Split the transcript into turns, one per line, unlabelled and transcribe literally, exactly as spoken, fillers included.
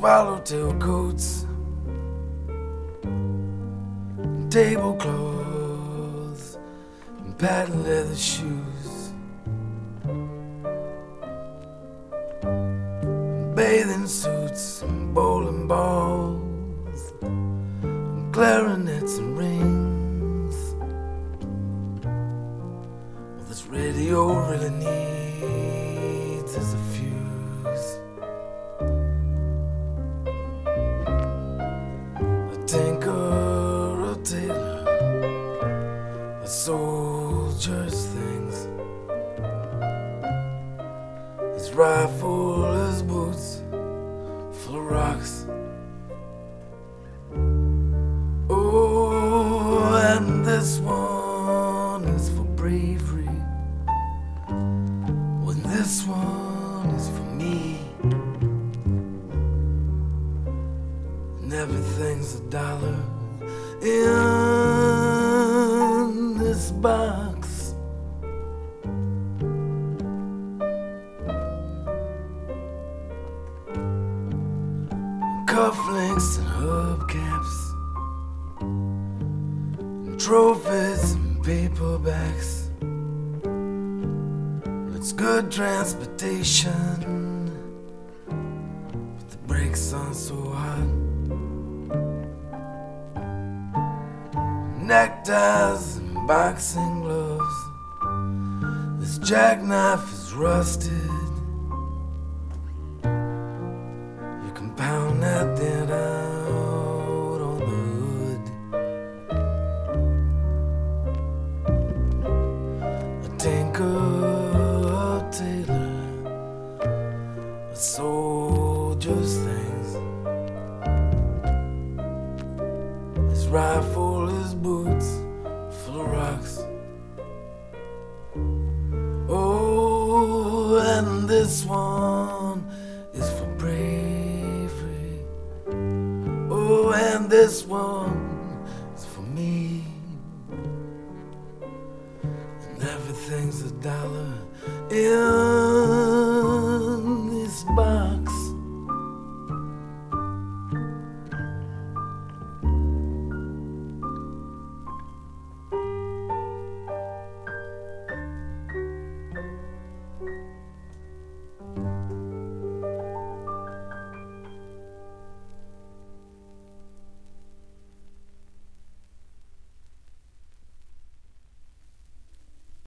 swallowtail coats, and tablecloths, and patent leather shoes, and bathing suits, and bowling balls, and clarinets and rings. All this radio really needs is a fuse. Tinker, a tailor, a soldier's things, his rifle, his boots, full of rocks. Oh, and this one is for bravery, when this one is for me. And everything's a dollar in this box. Cufflinks and hubcaps, and trophies and paperbacks. It's good transportation, but the brakes aren't so hot. Neckties and boxing gloves, this jackknife is rusted. You can pound that thing out on the hood. A tinker, a tailor, a soldier's things, his rifle, his boots, full of rocks. Oh, and this one is for bravery. Oh, and this one is for me. And everything's a dollar in